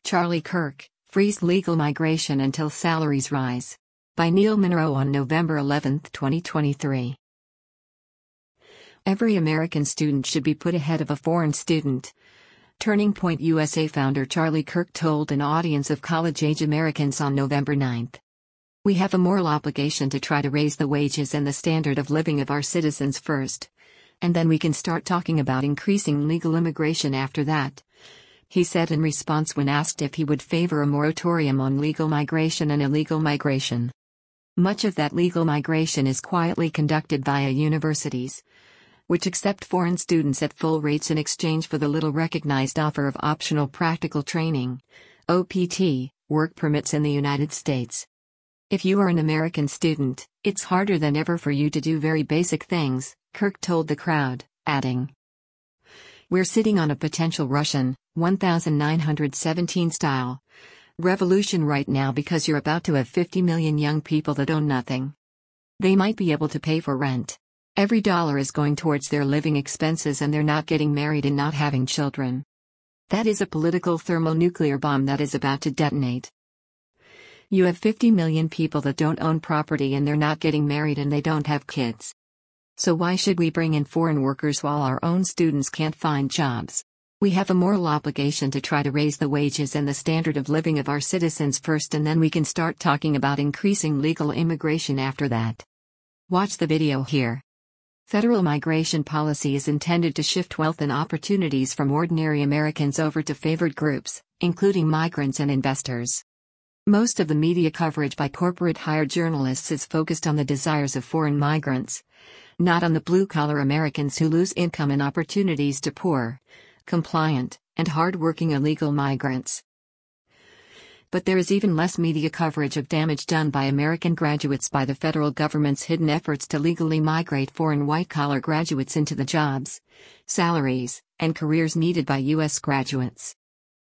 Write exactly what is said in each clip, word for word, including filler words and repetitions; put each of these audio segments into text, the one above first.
Charlie Kirk, Freeze Legal Migration Until Salaries Rise. By Neil Monroe on November eleventh, twenty twenty-three. Every American student should be put ahead of a foreign student. Turning Point U S A founder Charlie Kirk told an audience of college-age Americans on November ninth. We have a moral obligation to try to raise the wages and the standard of living of our citizens first. And then we can start talking about increasing legal immigration after that, he said in response when asked if he would favor a moratorium on legal migration and illegal migration. Much of that legal migration is quietly conducted via universities, which accept foreign students at full rates in exchange for the little recognized offer of optional practical training, O P T, work permits in the United States. If you are an American student, it's harder than ever for you to do very basic things, Kirk told the crowd, adding, "We're sitting on a potential Russian, nineteen seventeen style revolution right now because you're about to have fifty million young people that own nothing. They might be able to pay for rent. Every dollar is going towards their living expenses and they're not getting married and not having children. That is a political thermonuclear bomb that is about to detonate. You have fifty million people that don't own property and they're not getting married and they don't have kids. So why should we bring in foreign workers while our own students can't find jobs? We have a moral obligation to try to raise the wages and the standard of living of our citizens first, and then we can start talking about increasing legal immigration after that." Watch the video here. Federal migration policy is intended to shift wealth and opportunities from ordinary Americans over to favored groups, including migrants and investors. Most of the media coverage by corporate-hired journalists is focused on the desires of foreign migrants, not on the blue-collar Americans who lose income and opportunities to poor, compliant, and hard-working illegal migrants. But there is even less media coverage of damage done by American graduates by the federal government's hidden efforts to legally migrate foreign white-collar graduates into the jobs, salaries, and careers needed by U S graduates.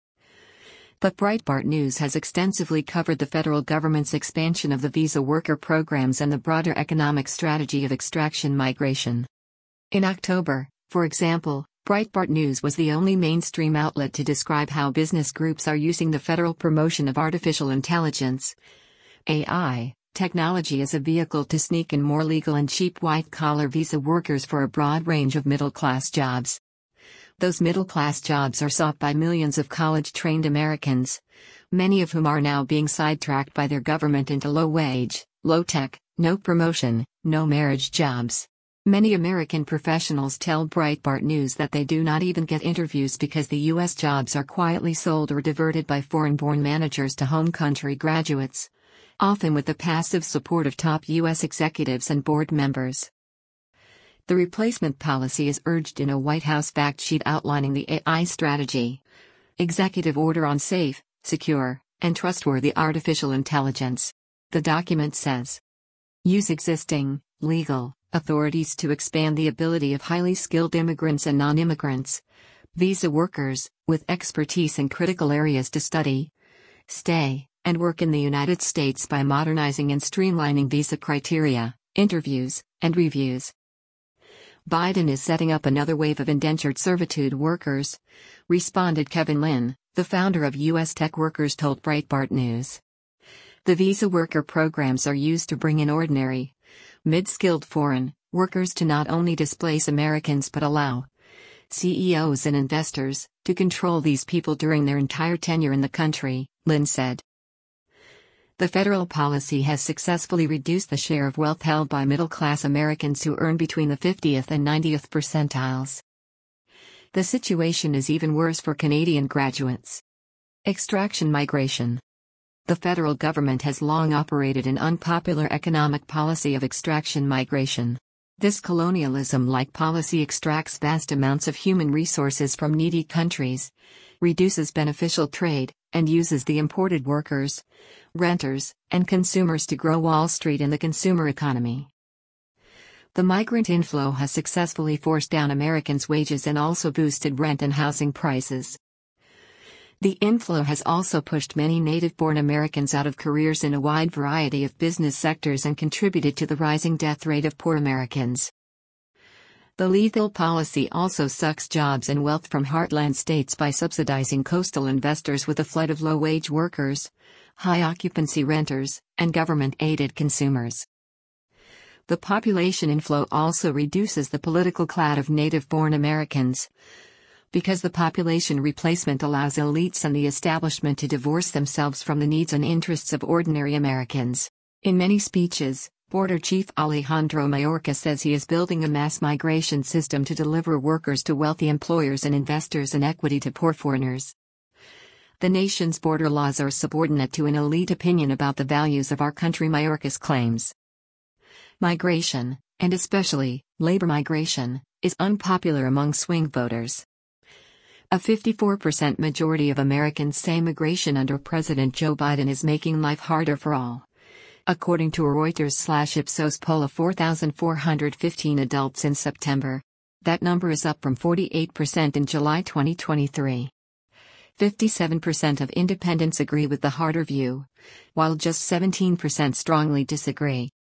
But Breitbart News has extensively covered the federal government's expansion of the visa worker programs and the broader economic strategy of extraction migration. In October, for example, Breitbart News was the only mainstream outlet to describe how business groups are using the federal promotion of artificial intelligence, A I, technology as a vehicle to sneak in more legal and cheap white-collar visa workers for a broad range of middle-class jobs. Those middle-class jobs are sought by millions of college-trained Americans, many of whom are now being sidetracked by their government into low-wage, low-tech, no-promotion, no-marriage jobs. Many American professionals tell Breitbart News that they do not even get interviews because the U S jobs are quietly sold or diverted by foreign-born managers to home country graduates, often with the passive support of top U S executives and board members. The replacement policy is urged in a White House fact sheet outlining the A I strategy. Executive Order on Safe, Secure, and Trustworthy Artificial Intelligence. The document says, use existing, legal, authorities to expand the ability of highly skilled immigrants and non-immigrants, visa workers, with expertise in critical areas to study, stay, and work in the United States by modernizing and streamlining visa criteria, interviews, and reviews. Biden is setting up another wave of indentured servitude workers, responded Kevin Lin, the founder of U S Tech Workers told Breitbart News. The visa worker programs are used to bring in ordinary, mid-skilled foreign workers to not only displace Americans but allow C E Os and investors to control these people during their entire tenure in the country, Lin said. The federal policy has successfully reduced the share of wealth held by middle-class Americans who earn between the fiftieth and ninetieth percentiles. The situation is even worse for Canadian graduates. Extraction migration. The federal government has long operated an unpopular economic policy of extraction migration. This colonialism-like policy extracts vast amounts of human resources from needy countries, reduces beneficial trade, and uses the imported workers, renters, and consumers to grow Wall Street in the consumer economy. The migrant inflow has successfully forced down Americans' wages and also boosted rent and housing prices. The inflow has also pushed many native-born Americans out of careers in a wide variety of business sectors and contributed to the rising death rate of poor Americans. The lethal policy also sucks jobs and wealth from heartland states by subsidizing coastal investors with a flood of low-wage workers, high-occupancy renters, and government-aided consumers. The population inflow also reduces the political clout of native-born Americans, because the population replacement allows elites and the establishment to divorce themselves from the needs and interests of ordinary Americans. In many speeches, Border Chief Alejandro Mayorkas says he is building a mass migration system to deliver workers to wealthy employers and investors and equity to poor foreigners. The nation's border laws are subordinate to an elite opinion about the values of our country, Mayorkas claims. Migration, and especially labor migration, is unpopular among swing voters. A fifty-four percent majority of Americans say migration under President Joe Biden is making life harder for all. According to a Reuters/Ipsos poll of four thousand four hundred fifteen adults in September. That number is up from forty-eight percent in July twenty twenty-three. fifty-seven percent of independents agree with the harder view, while just seventeen percent strongly disagree.